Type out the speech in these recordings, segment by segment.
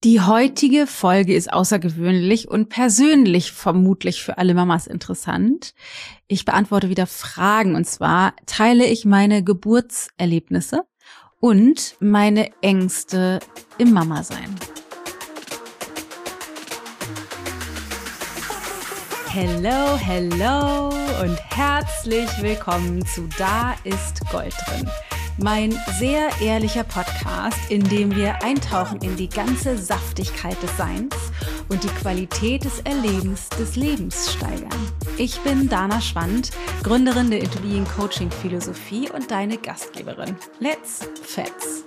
Die heutige Folge ist außergewöhnlich und persönlich vermutlich für alle Mamas interessant. Ich beantworte wieder Fragen und zwar teile ich meine Geburtserlebnisse und meine Ängste im Mama-Sein. Hello, hello und herzlich willkommen zu Da ist Gold drin. Mein sehr ehrlicher Podcast, in dem wir eintauchen in die ganze Saftigkeit des Seins und die Qualität des Erlebens des Lebens steigern. Ich bin Dana Schwand, Gründerin der Into Being Coaching Philosophie und deine Gastgeberin. Let's Fets!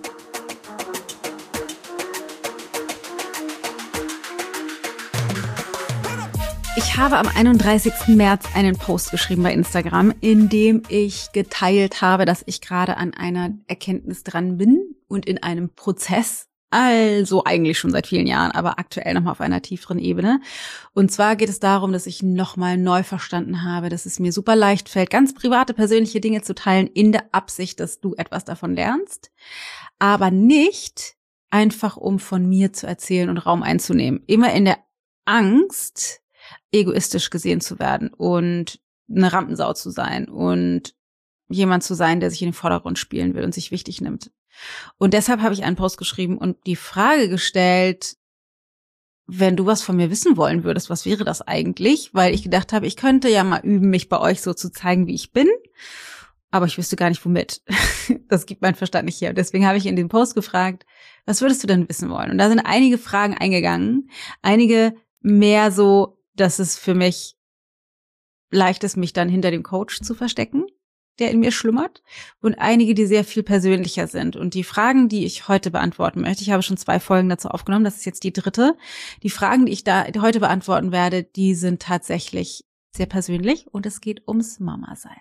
Ich habe am 31. März einen Post geschrieben bei Instagram, in dem ich geteilt habe, dass ich gerade an einer Erkenntnis dran bin und in einem Prozess, also eigentlich schon seit vielen Jahren, aber aktuell nochmal auf einer tieferen Ebene. Und zwar geht es darum, dass ich nochmal neu verstanden habe, dass es mir super leicht fällt, ganz private, persönliche Dinge zu teilen, in der Absicht, dass du etwas davon lernst, aber nicht einfach, um von mir zu erzählen und Raum einzunehmen. Immer in der Angst, egoistisch gesehen zu werden und eine Rampensau zu sein und jemand zu sein, der sich in den Vordergrund spielen will und sich wichtig nimmt. Und deshalb habe ich einen Post geschrieben und die Frage gestellt, wenn du was von mir wissen wollen würdest, was wäre das eigentlich? Weil ich gedacht habe, ich könnte ja mal üben, mich bei euch so zu zeigen, wie ich bin, aber ich wüsste gar nicht, womit. Das gibt mein Verstand nicht her. Und deswegen habe ich in dem Post gefragt, was würdest du denn wissen wollen? Und da sind einige Fragen eingegangen, einige mehr so, dass es für mich leicht ist, mich dann hinter dem Coach zu verstecken, der in mir schlummert, und einige, die sehr viel persönlicher sind. Und die Fragen, die ich heute beantworten möchte, ich habe schon 2 Folgen dazu aufgenommen, das ist jetzt die 3. Die Fragen, die ich da heute beantworten werde, die sind tatsächlich sehr persönlich und es geht ums Mama-Sein.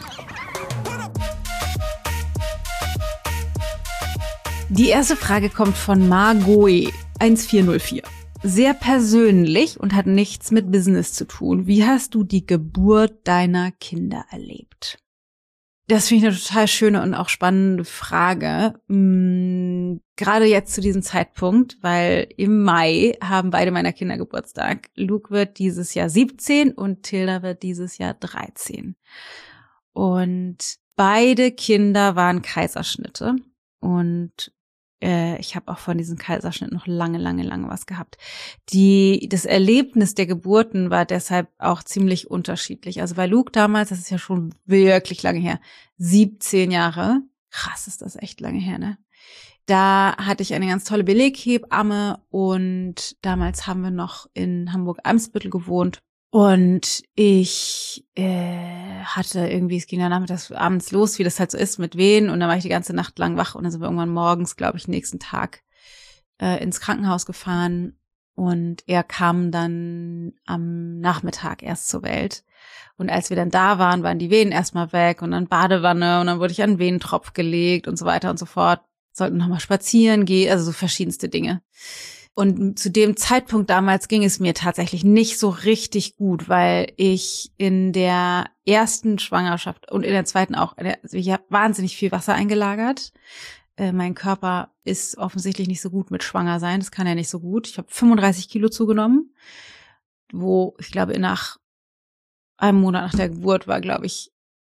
Die erste Frage kommt von Margoe 1404. Sehr persönlich und hat nichts mit Business zu tun. Wie hast du die Geburt deiner Kinder erlebt? Das finde ich eine total schöne und auch spannende Frage. Gerade jetzt zu diesem Zeitpunkt, weil im Mai haben beide meiner Kinder Geburtstag. Luke wird dieses Jahr 17 und Tilda wird dieses Jahr 13. Und beide Kinder waren Kaiserschnitte und ich habe auch von diesem Kaiserschnitt noch lange was gehabt. Das Erlebnis der Geburten war deshalb auch ziemlich unterschiedlich. Also bei Luke damals, das ist ja schon wirklich lange her, 17 Jahre. Krass, ist das echt lange her, ne? Da hatte ich eine ganz tolle Beleghebamme und damals haben wir noch in Hamburg-Eimsbüttel gewohnt. Und ich hatte irgendwie, es ging dann nachmittags abends los, wie das halt so ist mit Wehen. Und dann war ich die ganze Nacht lang wach und dann sind wir irgendwann morgens, glaube ich, nächsten Tag ins Krankenhaus gefahren. Und er kam dann am Nachmittag erst zur Welt. Und als wir dann da waren, waren die Wehen erstmal weg und dann Badewanne und dann wurde ich an den Venentropf gelegt und so weiter und so fort. Sollten nochmal spazieren gehen, also so verschiedenste Dinge. Und zu dem Zeitpunkt damals ging es mir tatsächlich nicht so richtig gut, weil ich in der ersten Schwangerschaft und in der zweiten auch, also ich habe wahnsinnig viel Wasser eingelagert. Mein Körper ist offensichtlich nicht so gut mit Schwanger sein, das kann er nicht so gut. Ich habe 35 Kilo zugenommen, wo ich glaube nach einem Monat nach der Geburt war, glaube ich,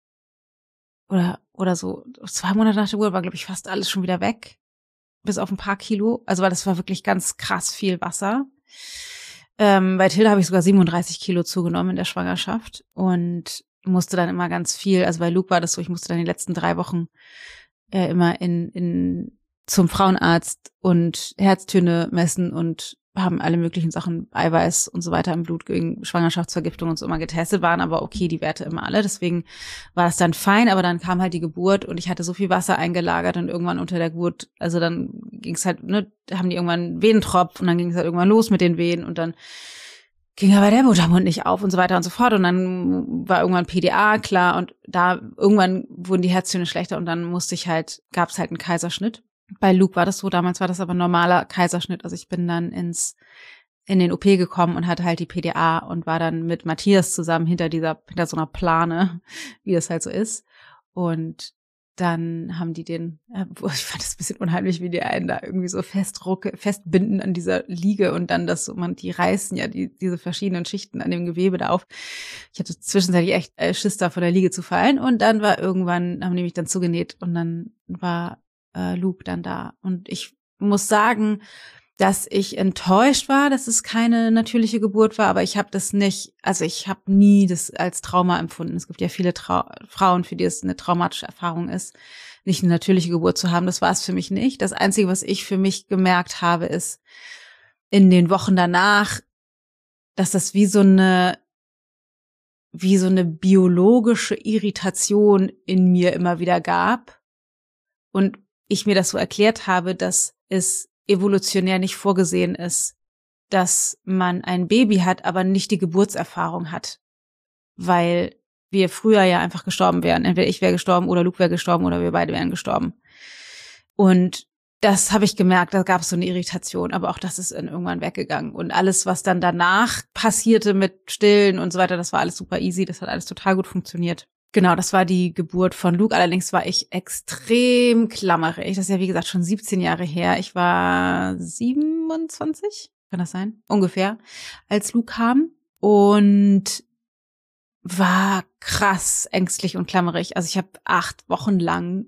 oder so 2 Monate nach der Geburt war, glaube ich, fast alles schon wieder weg. Bis auf ein paar Kilo, also weil das war wirklich ganz krass viel Wasser. Bei Tilda habe ich sogar 37 Kilo zugenommen in der Schwangerschaft und musste dann immer ganz viel, also bei Luke war das so, ich musste dann die letzten 3 Wochen immer zum Frauenarzt und Herztöne messen und haben alle möglichen Sachen, Eiweiß und so weiter im Blut gegen Schwangerschaftsvergiftung und so immer getestet, waren aber okay, die Werte immer alle. Deswegen war es dann fein, aber dann kam halt die Geburt und ich hatte so viel Wasser eingelagert und irgendwann unter der Geburt, also dann ging es halt, ne, haben die irgendwann Venentropf und dann ging es halt irgendwann los mit den Wehen und dann ging aber der Muttermund nicht auf und so weiter und so fort und dann war irgendwann PDA klar und da irgendwann wurden die Herztöne schlechter und dann gab es halt einen Kaiserschnitt. Bei Luke war das so, damals war das aber ein normaler Kaiserschnitt. Also ich bin dann in den OP gekommen und hatte halt die PDA und war dann mit Matthias zusammen hinter so einer Plane, wie das halt so ist. Und dann haben die den, ich fand das ein bisschen unheimlich, wie die einen da irgendwie so festbinden an dieser Liege und dann die reißen ja diese verschiedenen Schichten an dem Gewebe da auf. Ich hatte zwischenzeitlich echt Schiss da von der Liege zu fallen und dann haben die mich dann zugenäht und dann war Luke dann da. Und ich muss sagen, dass ich enttäuscht war, dass es keine natürliche Geburt war, aber ich habe nie das als Trauma empfunden. Es gibt ja viele Frauen, für die es eine traumatische Erfahrung ist, nicht eine natürliche Geburt zu haben. Das war es für mich nicht. Das Einzige, was ich für mich gemerkt habe, ist in den Wochen danach, dass das wie so eine biologische Irritation in mir immer wieder gab und ich mir das so erklärt habe, dass es evolutionär nicht vorgesehen ist, dass man ein Baby hat, aber nicht die Geburtserfahrung hat, weil wir früher ja einfach gestorben wären. Entweder ich wäre gestorben oder Luke wäre gestorben oder wir beide wären gestorben. Und das habe ich gemerkt, da gab es so eine Irritation, aber auch das ist dann irgendwann weggegangen. Und alles, was dann danach passierte mit Stillen und so weiter, das war alles super easy, das hat alles total gut funktioniert. Genau, das war die Geburt von Luke. Allerdings war ich extrem klammerig. Das ist ja, wie gesagt, schon 17 Jahre her. Ich war 27, kann das sein? Ungefähr, als Luke kam. Und war krass ängstlich und klammerig. Also ich habe 8 Wochen lang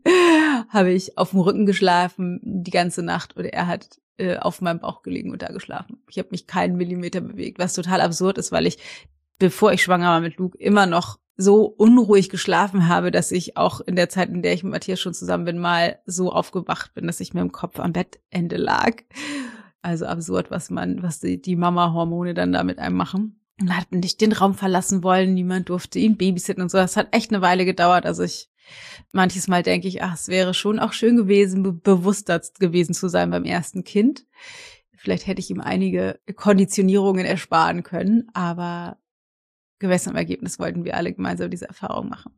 habe ich auf dem Rücken geschlafen, die ganze Nacht. Und er hat auf meinem Bauch gelegen und da geschlafen. Ich habe mich keinen Millimeter bewegt, was total absurd ist, weil ich, bevor ich schwanger war mit Luke, immer noch so unruhig geschlafen habe, dass ich auch in der Zeit, in der ich mit Matthias schon zusammen bin, mal so aufgewacht bin, dass ich mir im Kopf am Bettende lag. Also absurd, was die Mama-Hormone dann da mit einem machen. Und hat nicht den Raum verlassen wollen, niemand durfte ihn babysitten und so. Das hat echt eine Weile gedauert. Also manches Mal denke ich, es wäre schon auch schön gewesen, bewusster gewesen zu sein beim ersten Kind. Vielleicht hätte ich ihm einige Konditionierungen ersparen können, aber gemäß dem Ergebnis wollten wir alle gemeinsam diese Erfahrung machen.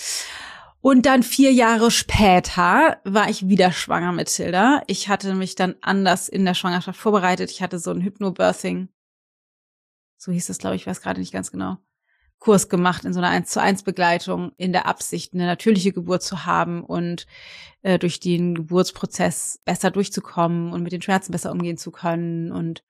Und dann 4 Jahre später war ich wieder schwanger mit Tilda. Ich hatte mich dann anders in der Schwangerschaft vorbereitet. Ich hatte so ein Hypnobirthing, so hieß es, glaube ich, weiß gerade nicht ganz genau, Kurs gemacht in so einer 1:1 Begleitung in der Absicht, eine natürliche Geburt zu haben und durch den Geburtsprozess besser durchzukommen und mit den Schmerzen besser umgehen zu können und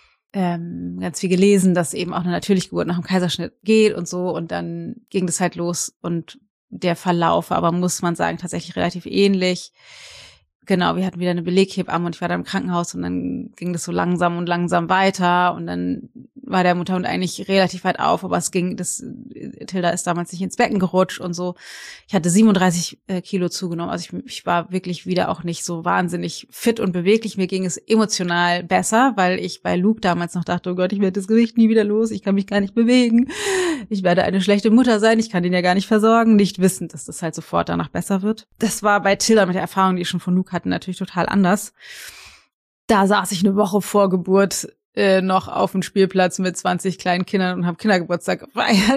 ganz viel gelesen, dass eben auch eine natürliche Geburt nach dem Kaiserschnitt geht und so. Und dann ging das halt los und der Verlauf war aber, muss man sagen, tatsächlich relativ ähnlich. Genau, wir hatten wieder eine Beleghebamme und ich war da im Krankenhaus und dann ging das so langsam und langsam weiter und dann war der Muttermund eigentlich relativ weit auf, aber Tilda ist damals nicht ins Becken gerutscht und so. Ich hatte 37 Kilo zugenommen, also ich war wirklich wieder auch nicht so wahnsinnig fit und beweglich. Mir ging es emotional besser, weil ich bei Luke damals noch dachte, oh Gott, ich werde das Gewicht nie wieder los, ich kann mich gar nicht bewegen, ich werde eine schlechte Mutter sein, ich kann den ja gar nicht versorgen, nicht wissend, dass das halt sofort danach besser wird. Das war bei Tilda mit der Erfahrung, die ich schon von Luke hatte, natürlich total anders. Da saß ich eine Woche vor Geburt noch auf dem Spielplatz mit 20 kleinen Kindern und habe Kindergeburtstag gefeiert.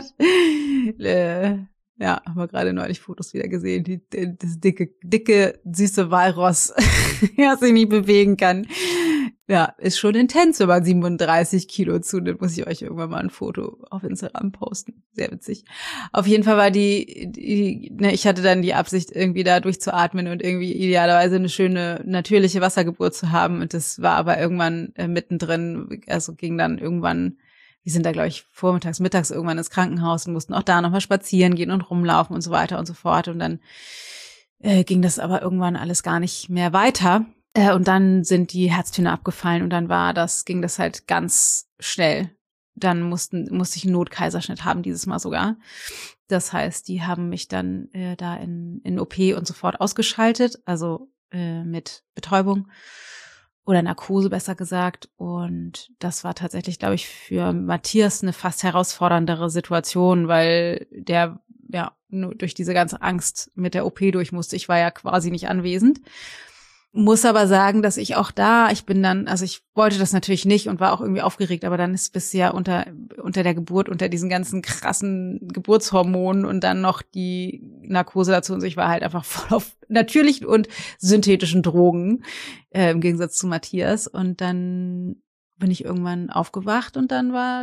Ja, haben wir gerade neulich Fotos wieder gesehen. Das dicke, süße Walross, das sich nicht bewegen kann. Ja, ist schon intens, wenn man 37 Kilo zunimmt. Muss ich euch irgendwann mal ein Foto auf Instagram posten. Sehr witzig. Auf jeden Fall war ich hatte dann die Absicht, irgendwie da durchzuatmen und irgendwie idealerweise eine schöne, natürliche Wassergeburt zu haben. Und das war aber irgendwann mittendrin, also ging dann irgendwann, wir sind da, glaube ich, vormittags, mittags irgendwann ins Krankenhaus und mussten auch da nochmal spazieren gehen und rumlaufen und so weiter und so fort. Und dann ging das aber irgendwann alles gar nicht mehr weiter. Und dann sind die Herztöne abgefallen und dann ging das halt ganz schnell. Dann musste ich einen Notkaiserschnitt haben, dieses Mal sogar. Das heißt, die haben mich dann da in OP und sofort ausgeschaltet, also mit Betäubung oder Narkose besser gesagt. Und das war tatsächlich, glaube ich, für Matthias eine fast herausforderndere Situation, weil der ja nur durch diese ganze Angst mit der OP durch musste. Ich war ja quasi nicht anwesend. Muss aber sagen, dass ich auch ich wollte das natürlich nicht und war auch irgendwie aufgeregt, aber dann ist bisher unter der Geburt, unter diesen ganzen krassen Geburtshormonen und dann noch die Narkose dazu und so, ich war halt einfach voll auf natürlichen und synthetischen Drogen, im Gegensatz zu Matthias. Und dann bin ich irgendwann aufgewacht und dann war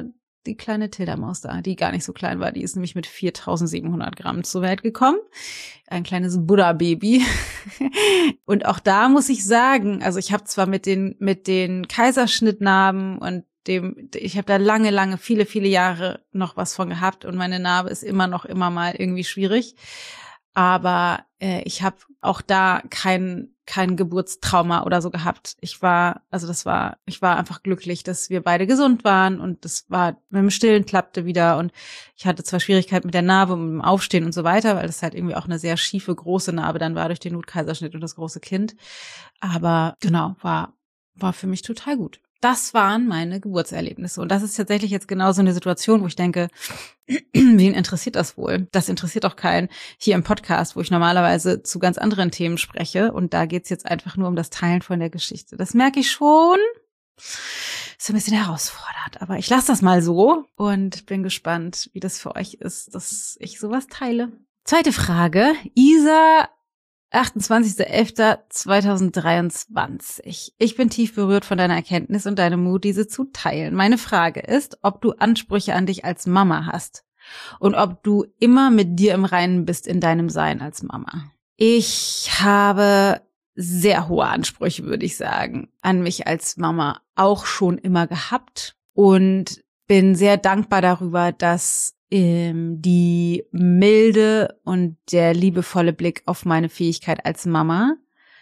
die kleine Tilda-Maus da, die gar nicht so klein war. Die ist nämlich mit 4.700 Gramm zur Welt gekommen. Ein kleines Buddha-Baby. Und auch da muss ich sagen, also ich habe zwar mit den Kaiserschnittnarben und ich habe da lange, viele Jahre noch was von gehabt und meine Narbe ist immer mal irgendwie schwierig. Aber ich habe auch da kein Geburtstrauma oder so gehabt. Ich war einfach glücklich, dass wir beide gesund waren und das war mit dem Stillen klappte wieder und ich hatte zwar Schwierigkeiten mit der Narbe und mit dem Aufstehen und so weiter, weil das halt irgendwie auch eine sehr schiefe, große Narbe dann war durch den Notkaiserschnitt und das große Kind. Aber genau, war für mich total gut. Das waren meine Geburtserlebnisse. Und das ist tatsächlich jetzt genau so eine Situation, wo ich denke, wen interessiert das wohl? Das interessiert doch keinen hier im Podcast, wo ich normalerweise zu ganz anderen Themen spreche. Und da geht's jetzt einfach nur um das Teilen von der Geschichte. Das merke ich schon. Ist ein bisschen herausfordernd. Aber ich lasse das mal so und bin gespannt, wie das für euch ist, dass ich sowas teile. Zweite Frage. Isa 28.11.2023. Ich bin tief berührt von deiner Erkenntnis und deinem Mut, diese zu teilen. Meine Frage ist, ob du Ansprüche an dich als Mama hast und ob du immer mit dir im Reinen bist in deinem Sein als Mama. Ich habe sehr hohe Ansprüche, würde ich sagen, an mich als Mama auch schon immer gehabt und bin sehr dankbar darüber, dass die Milde und der liebevolle Blick auf meine Fähigkeit als Mama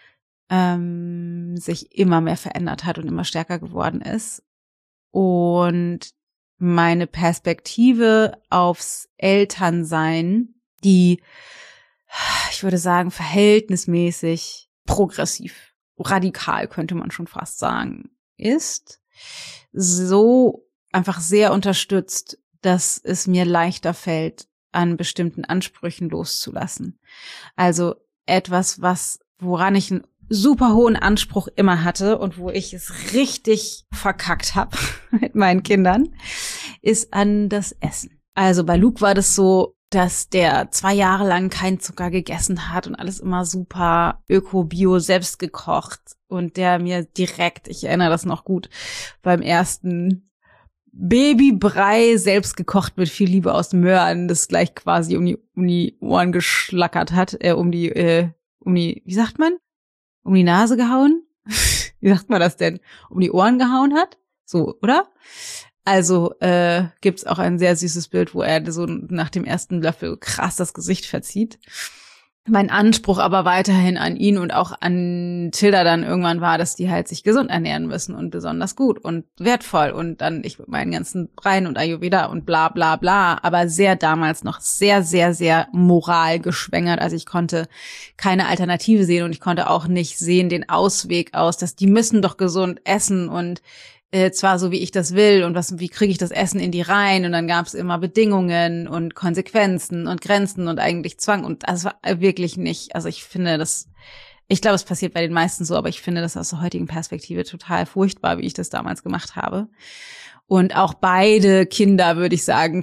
sich immer mehr verändert hat und immer stärker geworden ist. Und meine Perspektive aufs Elternsein, die, ich würde sagen, verhältnismäßig progressiv, radikal könnte man schon fast sagen, ist, so einfach sehr unterstützt, dass es mir leichter fällt, an bestimmten Ansprüchen loszulassen. Also etwas, woran ich einen super hohen Anspruch immer hatte und wo ich es richtig verkackt habe mit meinen Kindern, ist an das Essen. Also bei Luke war das so, dass der 2 Jahre lang keinen Zucker gegessen hat und alles immer super öko-bio selbst gekocht und der mir direkt, ich erinnere das noch gut, beim ersten Babybrei selbst gekocht mit viel Liebe aus Möhren, das gleich quasi um die Ohren geschlackert hat, wie sagt man? Um die Nase gehauen? Wie sagt man das denn? Um die Ohren gehauen hat? So, oder? Also gibt's auch ein sehr süßes Bild, wo er so nach dem ersten Löffel krass das Gesicht verzieht. Mein Anspruch aber weiterhin an ihn und auch an Tilda dann irgendwann war, dass die halt sich gesund ernähren müssen und besonders gut und wertvoll und dann ich mit meinen ganzen Breien und Ayurveda und bla bla bla, aber sehr damals noch sehr, sehr, sehr moralgeschwängert. Also ich konnte keine Alternative sehen und ich konnte auch nicht sehen den Ausweg aus, dass die müssen doch gesund essen und zwar so, wie ich das will und wie kriege ich das Essen in die rein und dann gab es immer Bedingungen und Konsequenzen und Grenzen und eigentlich Zwang und das war wirklich nicht, also ich glaube, es passiert bei den meisten so, aber ich finde das aus der heutigen Perspektive total furchtbar, wie ich das damals gemacht habe. Und auch beide Kinder, würde ich sagen,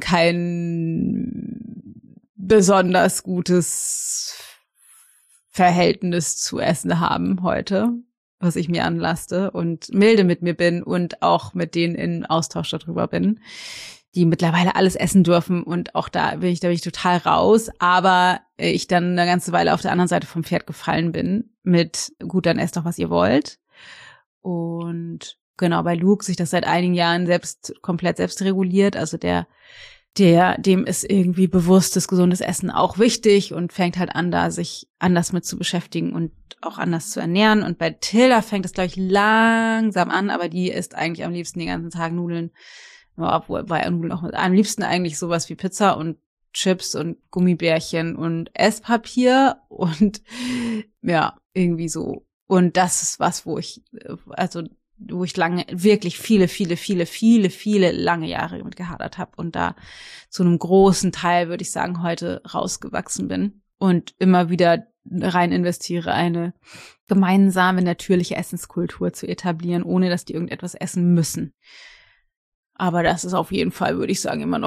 kein besonders gutes Verhältnis zu Essen haben heute, was ich mir anlaste und milde mit mir bin und auch mit denen in Austausch darüber bin, die mittlerweile alles essen dürfen und auch da bin ich total raus, aber ich dann eine ganze Weile auf der anderen Seite vom Pferd gefallen bin mit, gut, dann esst doch, was ihr wollt. Und genau, bei Luke sich das seit einigen Jahren komplett selbst reguliert, also dem ist irgendwie bewusstes, gesundes Essen auch wichtig und fängt halt an, da sich anders mit zu beschäftigen und auch anders zu ernähren. Und bei Tilda fängt es, glaube ich, langsam an, aber die isst eigentlich am liebsten den ganzen Tag Nudeln. Obwohl bei Nudeln auch am liebsten eigentlich sowas wie Pizza und Chips und Gummibärchen und Esspapier und ja, irgendwie so. Und das ist was, wo ich lange, wirklich viele lange Jahre mit gehadert habe und da zu einem großen Teil, würde ich sagen, heute rausgewachsen bin und immer wieder rein investiere, eine gemeinsame, natürliche Essenskultur zu etablieren, ohne dass die irgendetwas essen müssen. Aber das ist auf jeden Fall, würde ich sagen, immer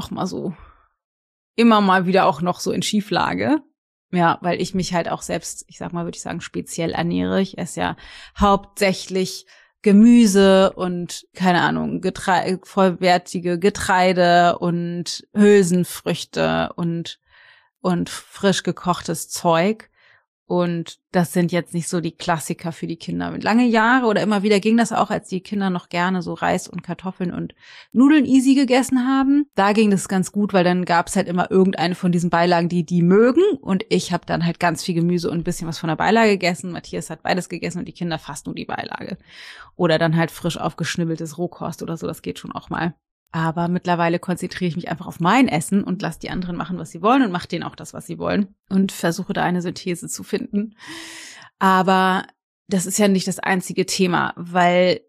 mal wieder auch noch so in Schieflage. Ja, weil ich mich halt auch selbst, ich sag mal, würde ich sagen, speziell ernähre. Ich esse ja hauptsächlich Gemüse und, keine Ahnung, vollwertige Getreide und Hülsenfrüchte und frisch gekochtes Zeug. Und das sind jetzt nicht so die Klassiker für die Kinder. Mit lange Jahre oder immer wieder ging das auch, als die Kinder noch gerne so Reis und Kartoffeln und Nudeln easy gegessen haben. Da ging das ganz gut, weil dann gab's halt immer irgendeine von diesen Beilagen, die mögen. Und ich habe dann halt ganz viel Gemüse und ein bisschen was von der Beilage gegessen. Matthias hat beides gegessen und die Kinder fast nur die Beilage. Oder dann halt frisch aufgeschnibbeltes Rohkost oder so, das geht schon auch mal. Aber mittlerweile konzentriere ich mich einfach auf mein Essen und lasse die anderen machen, was sie wollen und mache denen auch das, was sie wollen und versuche da eine Synthese zu finden. Aber das ist ja nicht das einzige Thema, weil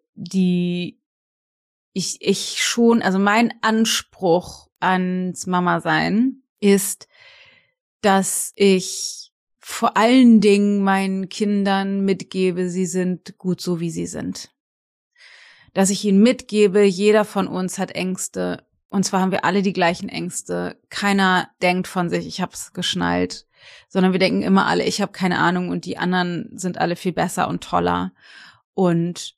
also mein Anspruch ans Mama-Sein ist, dass ich vor allen Dingen meinen Kindern mitgebe, sie sind gut so, wie sie sind. Dass ich ihnen mitgebe, jeder von uns hat Ängste. Und zwar haben wir alle die gleichen Ängste. Keiner denkt von sich, ich hab's geschnallt, sondern wir denken immer alle, ich habe keine Ahnung und die anderen sind alle viel besser und toller. Und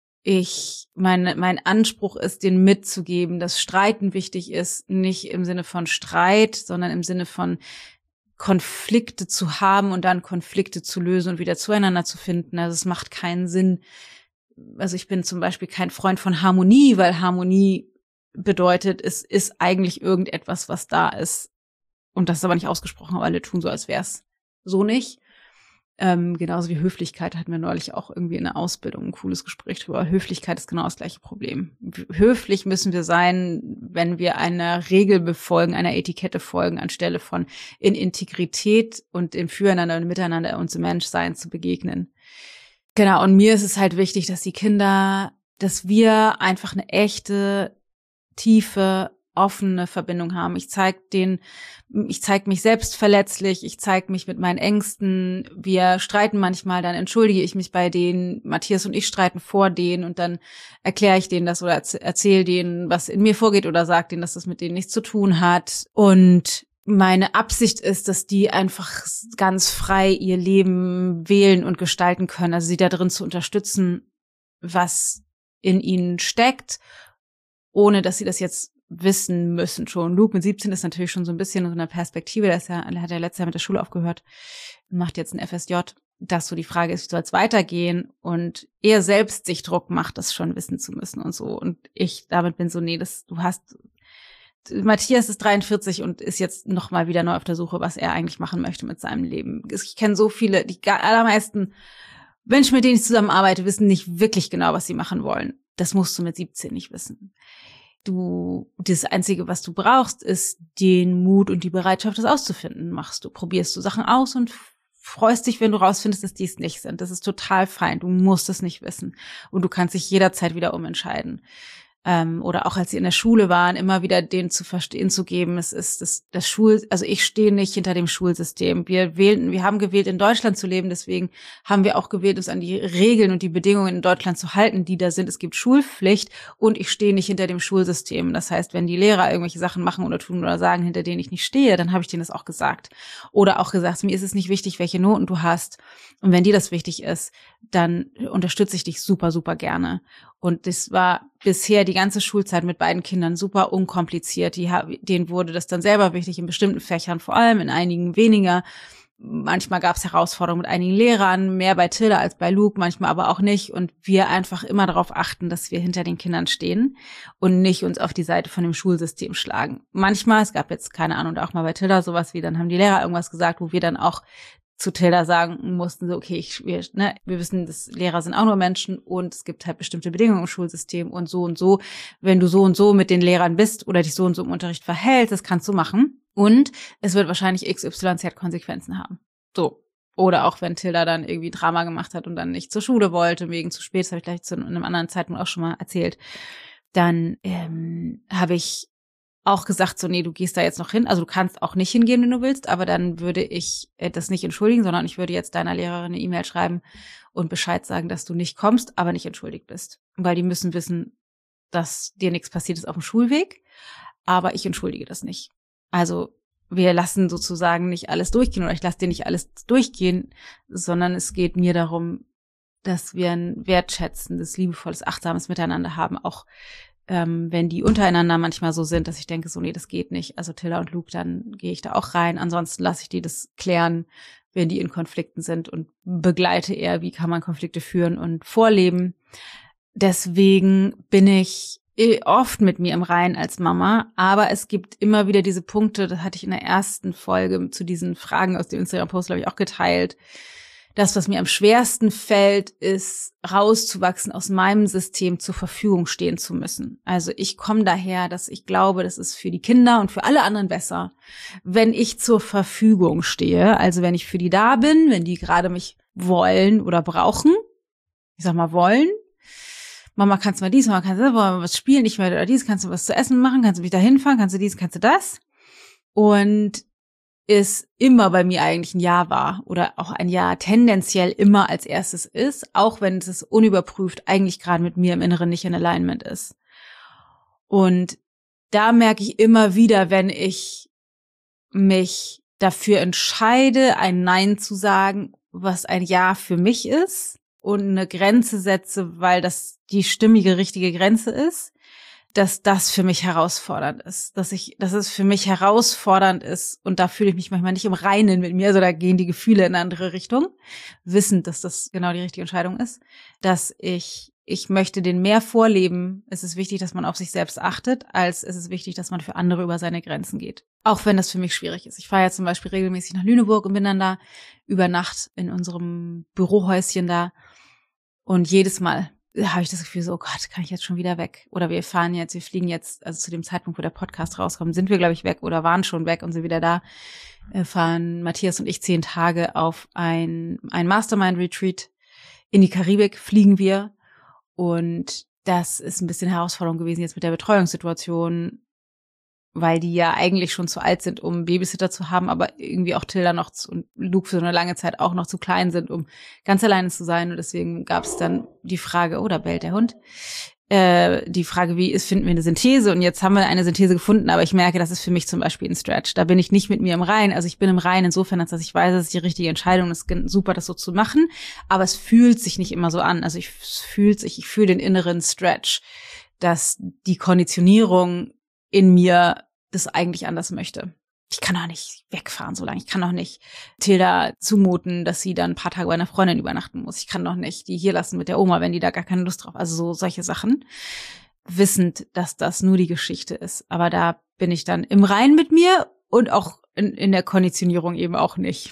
mein Anspruch ist, denen mitzugeben, dass Streiten wichtig ist, nicht im Sinne von Streit, sondern im Sinne von Konflikte zu haben und dann Konflikte zu lösen und wieder zueinander zu finden. Also es macht keinen Sinn. Also ich bin zum Beispiel kein Freund von Harmonie, weil Harmonie bedeutet, es ist eigentlich irgendetwas, was da ist. Und das ist aber nicht ausgesprochen, aber alle tun so, als wäre es so nicht. Genauso wie Höflichkeit hatten wir neulich auch irgendwie in der Ausbildung ein cooles Gespräch drüber. Höflichkeit ist genau das gleiche Problem. Höflich müssen wir sein, wenn wir einer Regel befolgen, einer Etikette folgen, anstelle von in Integrität und im Füreinander und Miteinander uns im Menschsein zu begegnen. Genau, und mir ist es halt wichtig, dass wir einfach eine echte, tiefe, offene Verbindung haben. Ich zeig mich selbst verletzlich, ich zeig mich mit meinen Ängsten. Wir streiten manchmal, dann entschuldige ich mich bei denen. Matthias und ich streiten vor denen und dann erkläre ich denen das oder erzähle denen, was in mir vorgeht oder sage denen, dass das mit denen nichts zu tun hat. Und meine Absicht ist, dass die einfach ganz frei ihr Leben wählen und gestalten können, also sie da drin zu unterstützen, was in ihnen steckt, ohne dass sie das jetzt wissen müssen schon. Luke mit 17 ist natürlich schon so ein bisschen in so einer Perspektive, der hat ja letztes Jahr mit der Schule aufgehört, macht jetzt ein FSJ, dass so die Frage ist, wie soll es weitergehen und er selbst sich Druck macht, das schon wissen zu müssen und so. Und ich damit bin so, Matthias ist 43 und ist jetzt noch mal wieder neu auf der Suche, was er eigentlich machen möchte mit seinem Leben. Ich kenne so viele, die allermeisten Menschen, mit denen ich zusammenarbeite, wissen nicht wirklich genau, was sie machen wollen. Das musst du mit 17 nicht wissen. Das Einzige, was du brauchst, ist den Mut und die Bereitschaft, das auszufinden. Probierst du Sachen aus und freust dich, wenn du rausfindest, dass die es nicht sind. Das ist total fein. Du musst es nicht wissen. Und du kannst dich jederzeit wieder umentscheiden. Oder auch als sie in der Schule waren, immer wieder denen zu verstehen zu geben, es ist also ich stehe nicht hinter dem Schulsystem. Wir haben gewählt, in Deutschland zu leben, deswegen haben wir auch gewählt, uns an die Regeln und die Bedingungen in Deutschland zu halten, die da sind. Es gibt Schulpflicht und ich stehe nicht hinter dem Schulsystem. Das heißt, wenn die Lehrer irgendwelche Sachen machen oder tun oder sagen, hinter denen ich nicht stehe, dann habe ich denen das auch gesagt. Oder auch gesagt, mir ist es nicht wichtig, welche Noten du hast. Und wenn dir das wichtig ist, dann unterstütze ich dich super, super gerne. Und das war bisher die ganze Schulzeit mit beiden Kindern super unkompliziert. Denen wurde das dann selber wichtig in bestimmten Fächern, vor allem in einigen weniger. Manchmal gab es Herausforderungen mit einigen Lehrern, mehr bei Tilda als bei Luke, manchmal aber auch nicht. Und wir einfach immer darauf achten, dass wir hinter den Kindern stehen und nicht uns auf die Seite von dem Schulsystem schlagen. Manchmal, es gab jetzt, keine Ahnung, auch mal bei Tilda sowas wie, dann haben die Lehrer irgendwas gesagt, wo wir dann auch zu Tilda sagen mussten, so okay, wir wissen, dass Lehrer sind auch nur Menschen und es gibt halt bestimmte Bedingungen im Schulsystem und so, wenn du so und so mit den Lehrern bist oder dich so und so im Unterricht verhältst, das kannst du machen und es wird wahrscheinlich XYZ Konsequenzen haben. So. Oder auch wenn Tilda dann irgendwie Drama gemacht hat und dann nicht zur Schule wollte, wegen zu spät, das habe ich gleich zu einem anderen Zeitpunkt auch schon mal erzählt, dann habe ich auch gesagt, so, nee, du gehst da jetzt noch hin. Also du kannst auch nicht hingehen, wenn du willst, aber dann würde ich das nicht entschuldigen, sondern ich würde jetzt deiner Lehrerin eine E-Mail schreiben und Bescheid sagen, dass du nicht kommst, aber nicht entschuldigt bist. Weil die müssen wissen, dass dir nichts passiert ist auf dem Schulweg, aber ich entschuldige das nicht. Also wir lassen sozusagen nicht alles durchgehen oder ich lasse dir nicht alles durchgehen, sondern es geht mir darum, dass wir ein wertschätzendes, liebevolles, achtsames Miteinander haben, auch wenn die untereinander manchmal so sind, dass ich denke, so nee, das geht nicht. Also Tilda und Luke, dann gehe ich da auch rein. Ansonsten lasse ich die das klären, wenn die in Konflikten sind und begleite eher, wie kann man Konflikte führen und vorleben. Deswegen bin ich oft mit mir im Reinen als Mama, aber es gibt immer wieder diese Punkte, das hatte ich in der ersten Folge zu diesen Fragen aus dem Instagram-Post, glaube ich, auch geteilt. Das, was mir am schwersten fällt, ist rauszuwachsen, aus meinem System zur Verfügung stehen zu müssen. Also ich komme daher, dass ich glaube, das ist für die Kinder und für alle anderen besser, wenn ich zur Verfügung stehe. Also wenn ich für die da bin, wenn die gerade mich wollen oder brauchen. Ich sag mal wollen. Mama, kannst du mal dies, Mama, kannst du mal was spielen, ich werde oder dies, kannst du was zu essen machen, kannst du mich da hinfahren, kannst du dies, kannst du das. Und es immer bei mir eigentlich ein Ja war oder auch ein Ja tendenziell immer als erstes ist, auch wenn es unüberprüft eigentlich gerade mit mir im Inneren nicht in Alignment ist. Und da merke ich immer wieder, wenn ich mich dafür entscheide, ein Nein zu sagen, was ein Ja für mich ist und eine Grenze setze, weil das die stimmige, richtige Grenze ist, dass das für mich herausfordernd ist, dass es für mich herausfordernd ist und da fühle ich mich manchmal nicht im Reinen mit mir, also da gehen die Gefühle in eine andere Richtung, wissend, dass das genau die richtige Entscheidung ist, dass ich möchte den mehr vorleben. Es ist wichtig, dass man auf sich selbst achtet, als es ist wichtig, dass man für andere über seine Grenzen geht. Auch wenn das für mich schwierig ist. Ich fahre ja zum Beispiel regelmäßig nach Lüneburg und bin dann da über Nacht in unserem Bürohäuschen da und jedes Mal habe ich das Gefühl so, oh Gott, kann ich jetzt schon wieder weg? Oder wir fliegen jetzt, also zu dem Zeitpunkt, wo der Podcast rauskommt, sind wir, glaube ich, weg oder waren schon weg und sind wieder da. Fahren Matthias und ich 10 Tage auf ein Mastermind-Retreat in die Karibik, fliegen wir. Und das ist ein bisschen Herausforderung gewesen jetzt mit der Betreuungssituation, weil die ja eigentlich schon zu alt sind, um Babysitter zu haben, aber irgendwie auch Tilda und Luke für so eine lange Zeit auch noch zu klein sind, um ganz alleine zu sein. Und deswegen gab es dann die Frage, oh, da bellt der Hund, die Frage, finden wir eine Synthese? Und jetzt haben wir eine Synthese gefunden, aber ich merke, das ist für mich zum Beispiel ein Stretch. Da bin ich nicht mit mir im Reinen. Also ich bin im Reinen insofern, als dass ich weiß, das ist die richtige Entscheidung, es ist super, das so zu machen, aber es fühlt sich nicht immer so an. Also ich fühle den inneren Stretch, dass die Konditionierung in mir das eigentlich anders möchte. Ich kann doch nicht wegfahren so lange. Ich kann doch nicht Tilda zumuten, dass sie dann ein paar Tage bei einer Freundin übernachten muss. Ich kann doch nicht die hier lassen mit der Oma, wenn die da gar keine Lust drauf hat. Also so solche Sachen. Wissend, dass das nur die Geschichte ist. Aber da bin ich dann im Reinen mit mir und auch in der Konditionierung eben auch nicht.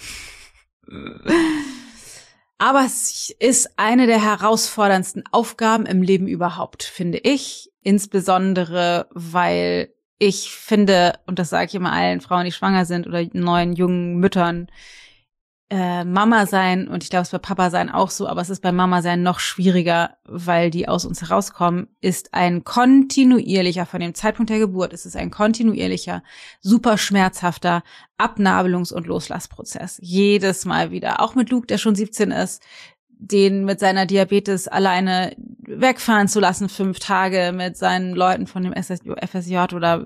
Aber es ist eine der herausforderndsten Aufgaben im Leben überhaupt, finde ich. Insbesondere, weil ich finde, und das sage ich immer allen Frauen, die schwanger sind oder neuen jungen Müttern, Mama sein, und ich glaube, es ist bei Papa sein auch so, aber es ist bei Mama sein noch schwieriger, weil die aus uns herauskommen, ist ein kontinuierlicher, von dem Zeitpunkt der Geburt, ist es ein kontinuierlicher, super schmerzhafter Abnabelungs- und Loslassprozess. Jedes Mal wieder. Auch mit Luke, der schon 17 ist, den mit seiner Diabetes alleine wegfahren zu lassen, 5 Tage mit seinen Leuten von dem FSJ oder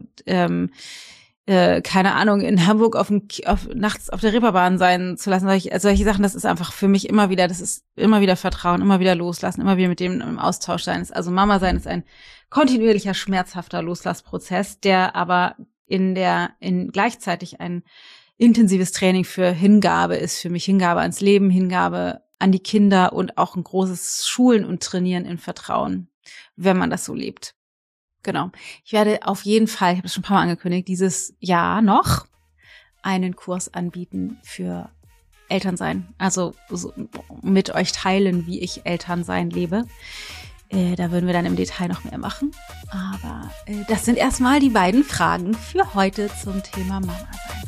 keine Ahnung, in Hamburg nachts auf der Reeperbahn sein zu lassen. Solche Sachen, das ist einfach für mich immer wieder Vertrauen, immer wieder loslassen, immer wieder mit dem im Austausch sein. Also Mama sein ist ein kontinuierlicher, schmerzhafter Loslassprozess, der aber in gleichzeitig ein intensives Training für Hingabe ist, für mich Hingabe ans Leben, Hingabe an die Kinder und auch ein großes Schulen und Trainieren in Vertrauen, wenn man das so lebt. Genau. Ich werde auf jeden Fall, ich habe das schon ein paar Mal angekündigt, dieses Jahr noch einen Kurs anbieten für Elternsein. Also so mit euch teilen, wie ich Elternsein lebe. Da würden wir dann im Detail noch mehr machen. Aber das sind erstmal die beiden Fragen für heute zum Thema Mama sein.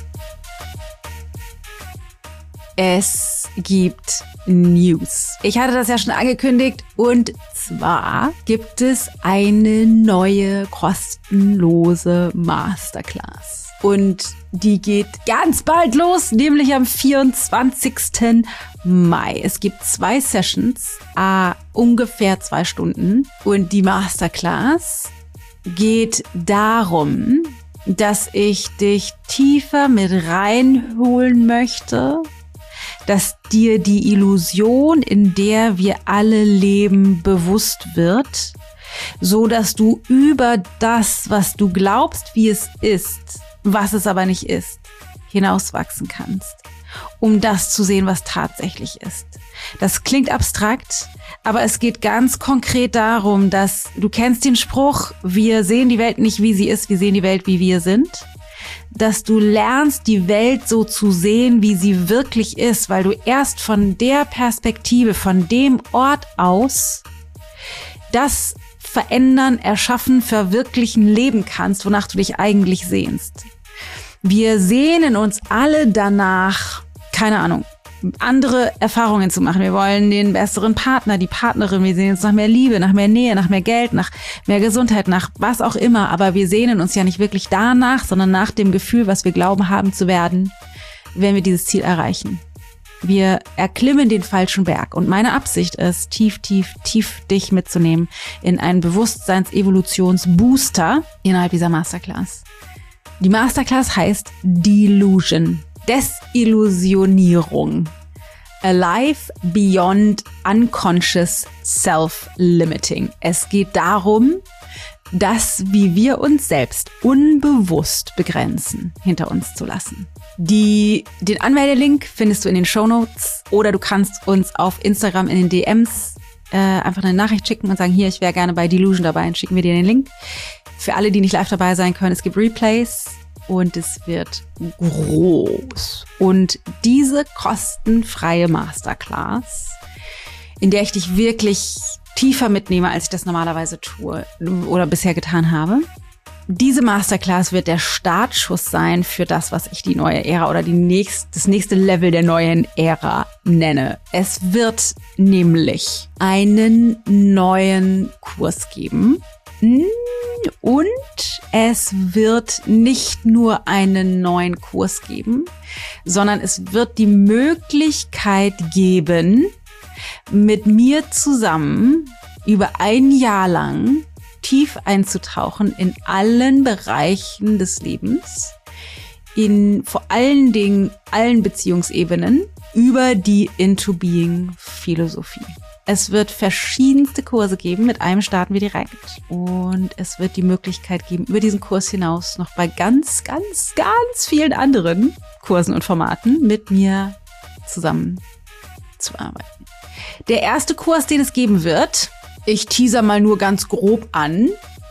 Es gibt News. Ich hatte das ja schon angekündigt und zwar gibt es eine neue kostenlose Masterclass. Und die geht ganz bald los, nämlich am 24. Mai. Es gibt 2 Sessions, ungefähr 2 Stunden. Und die Masterclass geht darum, dass ich dich tiefer mit reinholen möchte, dass dir die Illusion, in der wir alle leben, bewusst wird, so dass du über das, was du glaubst, wie es ist, was es aber nicht ist, hinauswachsen kannst, um das zu sehen, was tatsächlich ist. Das klingt abstrakt, aber es geht ganz konkret darum, dass du kennst den Spruch, wir sehen die Welt nicht, wie sie ist, wir sehen die Welt, wie wir sind. Dass du lernst, die Welt so zu sehen, wie sie wirklich ist, weil du erst von der Perspektive, von dem Ort aus das verändern, erschaffen, verwirklichen, leben kannst, wonach du dich eigentlich sehnst. Wir sehnen uns alle danach, keine Ahnung, andere Erfahrungen zu machen. Wir wollen den besseren Partner, die Partnerin. Wir sehnen uns nach mehr Liebe, nach mehr Nähe, nach mehr Geld, nach mehr Gesundheit, nach was auch immer. Aber wir sehnen uns ja nicht wirklich danach, sondern nach dem Gefühl, was wir glauben haben zu werden, wenn wir dieses Ziel erreichen. Wir erklimmen den falschen Berg. Und meine Absicht ist, tief dich mitzunehmen in einen Bewusstseins-Evolutions-Booster innerhalb dieser Masterclass. Die Masterclass heißt Delusion. Desillusionierung. A life beyond unconscious self-limiting. Es geht darum, das, wie wir uns selbst unbewusst begrenzen, hinter uns zu lassen. Den Anmeldelink findest du in den Shownotes oder du kannst uns auf Instagram in den DMs einfach eine Nachricht schicken und sagen, hier, ich wäre gerne bei Delusion dabei, und schicken wir dir den Link. Für alle, die nicht live dabei sein können, es gibt Replays. Und es wird groß. Und diese kostenfreie Masterclass, in der ich dich wirklich tiefer mitnehme, als ich das normalerweise tue oder bisher getan habe, diese Masterclass wird der Startschuss sein für das, was ich die neue Ära oder das nächste Level der neuen Ära nenne. Es wird nämlich einen neuen Kurs geben. Und es wird nicht nur einen neuen Kurs geben, sondern es wird die Möglichkeit geben, mit mir zusammen über ein Jahr lang tief einzutauchen in allen Bereichen des Lebens, in vor allen Dingen allen Beziehungsebenen, über die Into-Being-Philosophie. Es wird verschiedenste Kurse geben, mit einem starten wir direkt. Und es wird die Möglichkeit geben, über diesen Kurs hinaus noch bei ganz vielen anderen Kursen und Formaten mit mir zusammen zu arbeiten. Der erste Kurs, den es geben wird, ich teaser mal nur ganz grob an,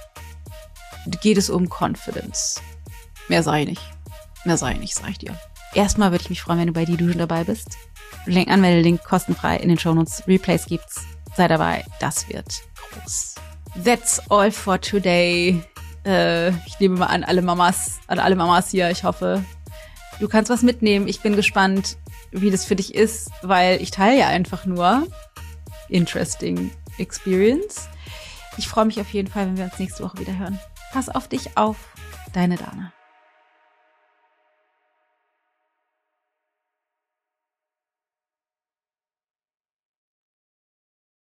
geht es um Confidence. Mehr sage ich nicht, sage ich dir. Erstmal würde ich mich freuen, wenn du bei Delusion dabei bist. Anmelde-Link kostenfrei in den Shownotes. Replays gibt's. Sei dabei. Das wird groß. That's all for today. Ich nehme mal an alle Mamas hier. Ich hoffe, du kannst was mitnehmen. Ich bin gespannt, wie das für dich ist, weil ich teile ja einfach nur interesting experience. Ich freue mich auf jeden Fall, wenn wir uns nächste Woche wieder hören. Pass auf dich auf. Deine Dana.